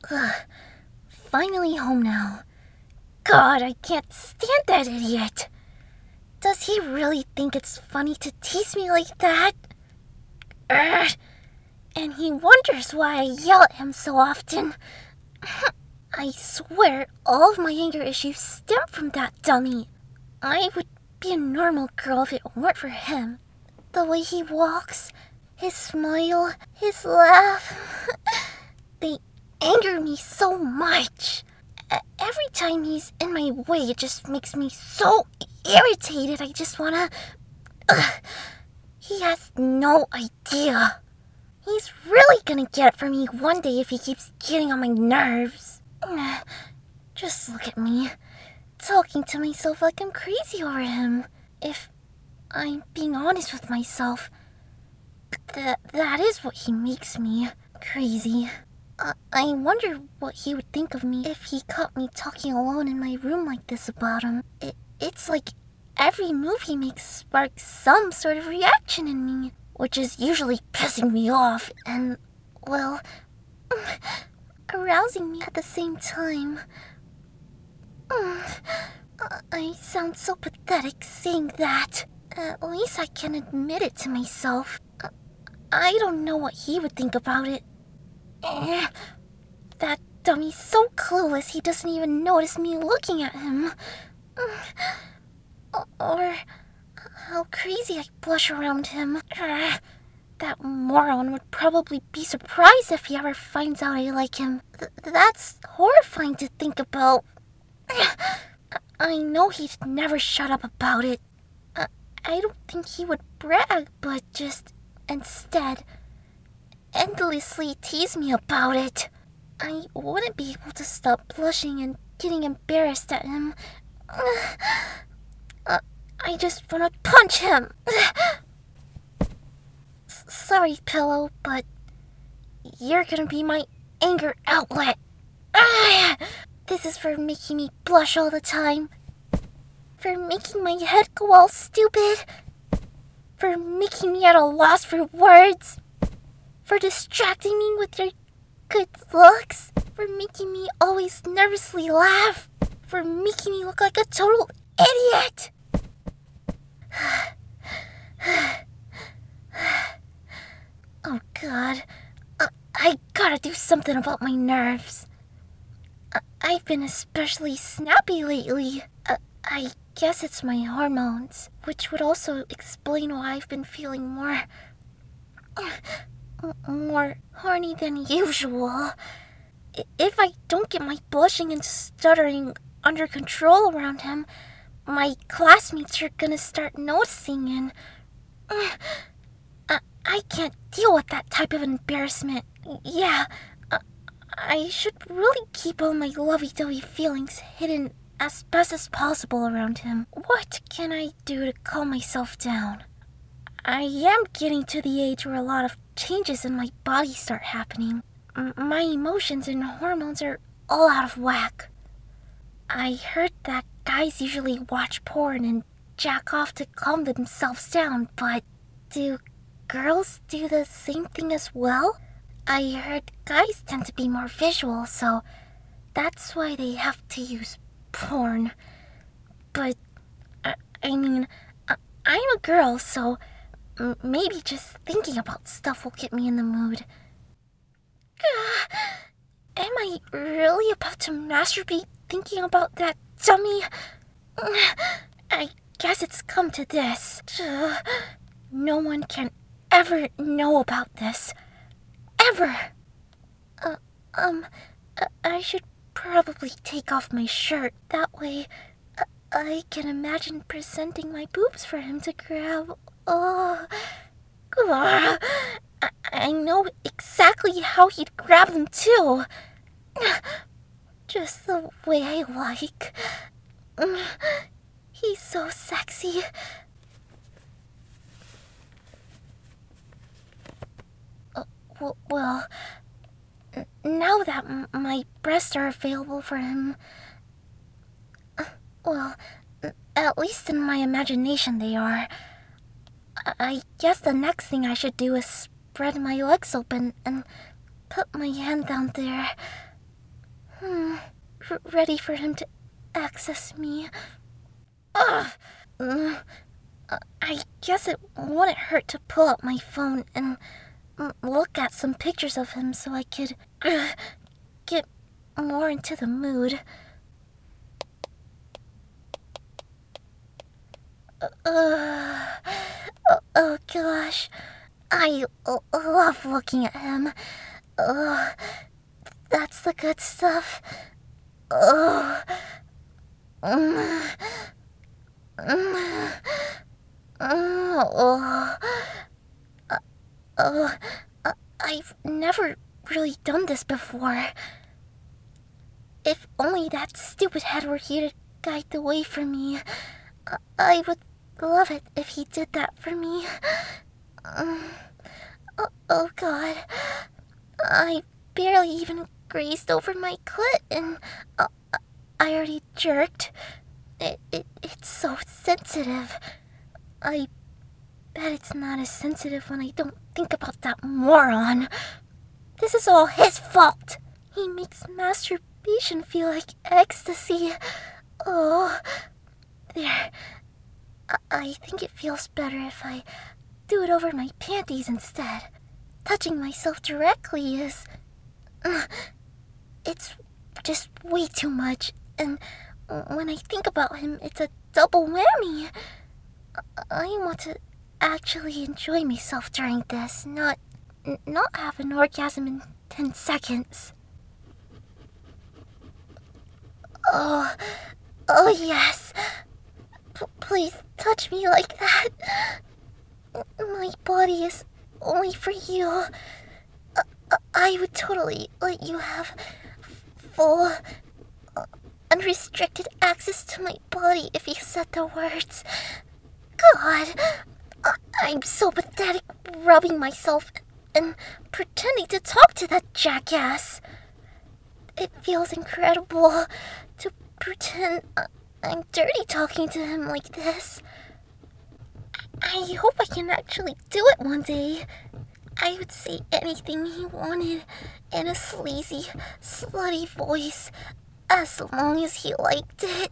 Ugh, finally home now. God, I can't stand that idiot. Does he really think it's funny to tease me like that? Ugh. And he wonders why I yell at him so often. I swear all of my anger issues stem from that dummy. I would be a normal girl if it weren't for him. The way he walks, his smile, his laugh, they anger me so much. Every time he's in my way, it just makes me so irritated. I just wanna... He has no idea. He's really gonna get it from me one day if he keeps getting on my nerves. Just look at me, talking to myself like I'm crazy over him. If I'm being honest with myself, that is what he makes me, crazy. I wonder what he would think of me if he caught me talking alone in my room like this about him. It's like every move he makes sparks some sort of reaction in me, which is usually pissing me off and, well, arousing me at the same time. I sound so pathetic saying that. At least I can admit it to myself. I don't know what he would think about it. That dummy's so clueless he doesn't even notice me looking at him. Or how crazy I blush around him. That moron would probably be surprised if he ever finds out I like him. That's horrifying to think about. I know he'd never shut up about it. I don't think he would brag, but just instead endlessly tease me about it. I wouldn't be able to stop blushing and getting embarrassed at him. I just want to punch him. Sorry, Pillow, but you're gonna be my anger outlet. This is for making me blush all the time. For making my head go all stupid. For making me at a loss for words. For distracting me with your good looks. For making me always nervously laugh. For making me look like a total idiot. Oh God, I gotta do something about my nerves. I've been especially snappy lately. I guess it's my hormones, which would also explain why I've been feeling more horny than usual. If I don't get my blushing and stuttering under control around him, my classmates are gonna start noticing and... I can't deal with that type of embarrassment. Yeah, I should really keep all my lovey-dovey feelings hidden as best as possible around him. What can I do to calm myself down? I am getting to the age where a lot of changes in my body start happening. My emotions and hormones are all out of whack. I heard that guys usually watch porn and jack off to calm themselves down, but do girls do the same thing as well? I heard guys tend to be more visual, so that's why they have to use porn. But, I mean, I'm a girl, so maybe just thinking about stuff will get me in the mood. Am I really about to masturbate thinking about that dummy? I guess it's come to this. No one can ever know about this. Ever. I should probably take off my shirt. That way, I can imagine presenting my boobs for him to grab. Oh. I know exactly how he'd grab them, too. Just the way I like. He's so sexy. Well, now that my breasts are available for him, well, at least in my imagination they are. I guess the next thing I should do is spread my legs open and put my hand down there. ready for him to access me. Ugh. I guess it wouldn't hurt to pull out my phone and look at some pictures of him so I could get more into the mood. Oh gosh, I love looking at him. That's the good stuff. Oh. I've never really done this before. If only that stupid head were here to guide the way for me. I would love it if he did that for me. Oh god. I barely even grazed over my clit and I already jerked. It's so sensitive. I bet it's not as sensitive when I don't think about that moron. This is all his fault. He makes masturbation feel like ecstasy. Oh, there. I think it feels better if I do it over my panties instead. Touching myself directly is... it's just way too much, and when I think about him, it's a double whammy. I want to actually enjoy myself during this, not have an orgasm in 10 seconds. Oh yes. Please touch me like that. My body is only for you. I would totally let you have full, unrestricted access to my body if you said the words. God, I'm so pathetic rubbing myself and pretending to talk to that jackass. It feels incredible to pretend I'm dirty talking to him like this. I hope I can actually do it one day. I would say anything he wanted in a sleazy, slutty voice, as long as he liked it.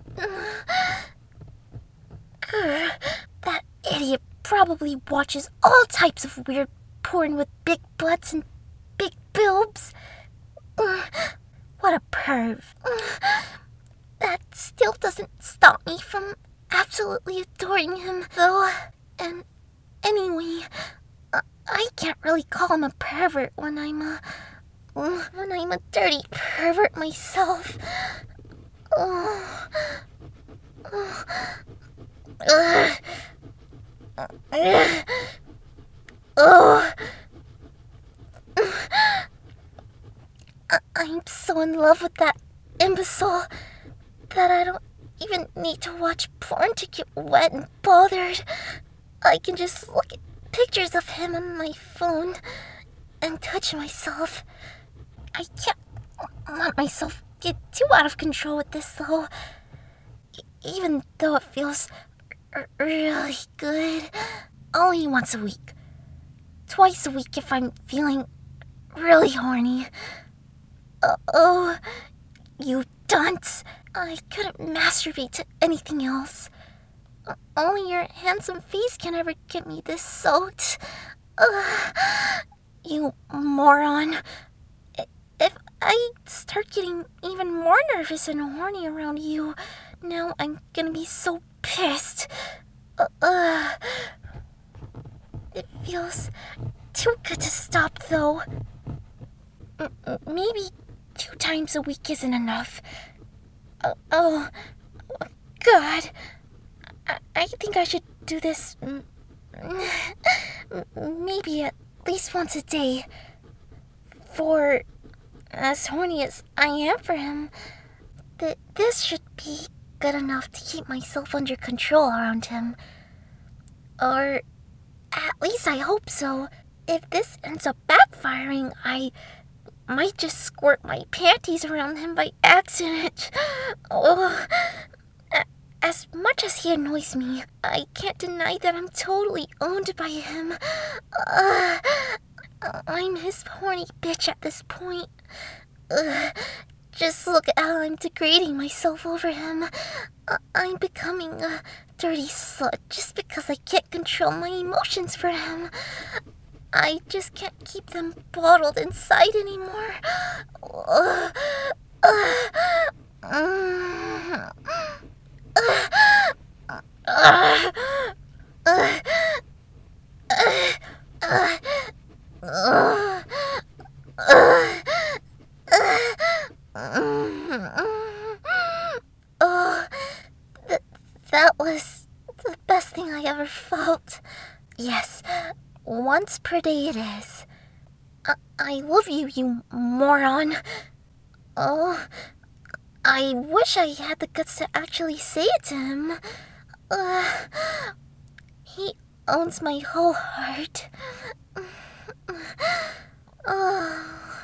Grr, that idiot probably watches all types of weird porn with big butts and big boobs. What a perv. That still doesn't stop me from absolutely adoring him, though. And anyway, I can't really call him a pervert when I'm a dirty pervert myself. I'm so in love with that imbecile that I don't even need to watch porn to get wet and bothered. I can just look at pictures of him on my phone and touch myself. I can't let myself get too out of control with this, though. Even though it feels really good. Only once a week. Twice a week if I'm feeling really horny. Oh, you dunce. I couldn't masturbate to anything else. Only your handsome face can ever get me this soaked. You moron. If I start getting even more nervous and horny around you, now I'm gonna be so pissed. It feels too good to stop, though. Maybe 2 times a week isn't enough. Oh, God. I think I should do this maybe at least once a day. For as horny as I am for him, this should be good enough to keep myself under control around him. Or at least I hope so. If this ends up backfiring, I might just squirt my panties around him by accident. Oh. As much as he annoys me, I can't deny that I'm totally owned by him. I'm his horny bitch at this point. Just look at how I'm degrading myself over him. I'm becoming a dirty slut just because I can't control my emotions for him. I just can't keep them bottled inside anymore. Oh, that was the best thing I ever felt. Yes, once per day it is. I love you, you moron. Oh, I wish I had the guts to actually say it to him. He owns my whole heart.